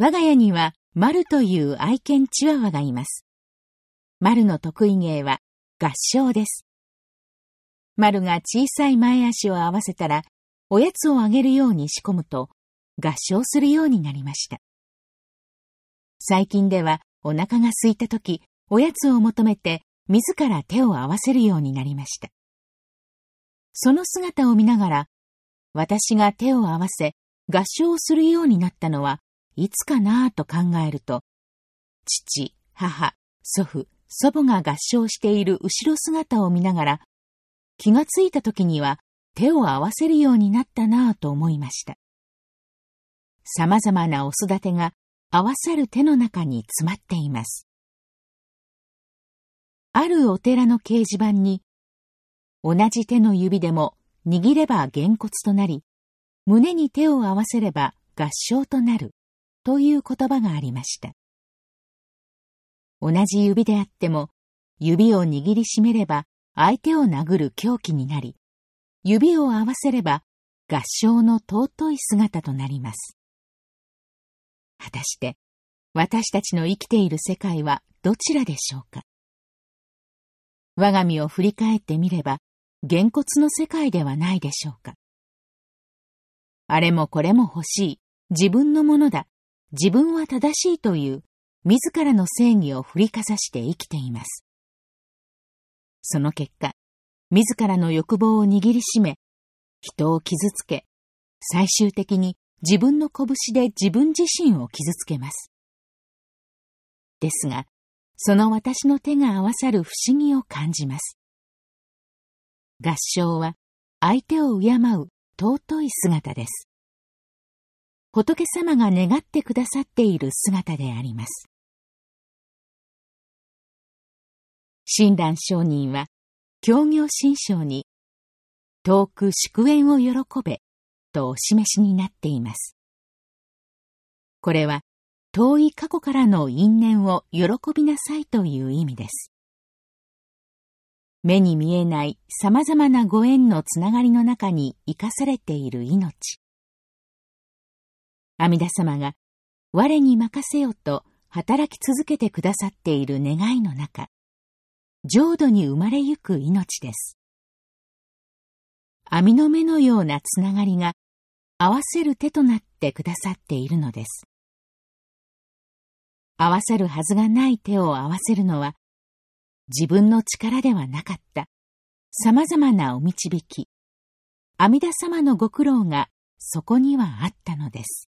我が家にはマルという愛犬チワワがいます。マルの得意芸は合唱です。マルが小さい前足を合わせたら、おやつをあげるように仕込むと、合唱するようになりました。最近ではお腹が空いたとき、おやつを求めて自ら手を合わせるようになりました。その姿を見ながら、私が手を合わせ合唱をするようになったのはいつかなぁと考えると、父、母、祖父、祖母が合唱している後ろ姿を見ながら、気がついた時には手を合わせるようになったなぁと思いました。様々なお育てが合わさる手の中に詰まっています。あるお寺の掲示板に、同じ手の指でも握ればげんこつとなり、胸に手を合わせれば合唱となるという言葉がありました。同じ指であっても、指を握りしめれば相手を殴る凶器になり、指を合わせれば合唱の尊い姿となります。果たして私たちの生きている世界はどちらでしょうか。我が身を振り返ってみれば、げんこつの世界ではないでしょうか。あれもこれも欲しい、自分のものだ、自分は正しいという自らの正義を振りかざして生きています。その結果、自らの欲望を握りしめ、人を傷つけ、最終的に自分の拳で自分自身を傷つけます。ですが、その私の手が合わさる不思議を感じます。合唱は相手を敬う尊い姿です。仏様が願ってくださっている姿であります。親鸞上人は、教行信証に、遠く祝宴を喜べ、とお示しになっています。これは、遠い過去からの因縁を喜びなさいという意味です。目に見えない様々なご縁のつながりの中に生かされている命。阿弥陀様が我に任せよと働き続けてくださっている願いの中、浄土に生まれゆく命です。網の目のようなつながりが合わせる手となってくださっているのです。合わさるはずがない手を合わせるのは、自分の力ではなかった様々なお導き、阿弥陀様のご苦労がそこにはあったのです。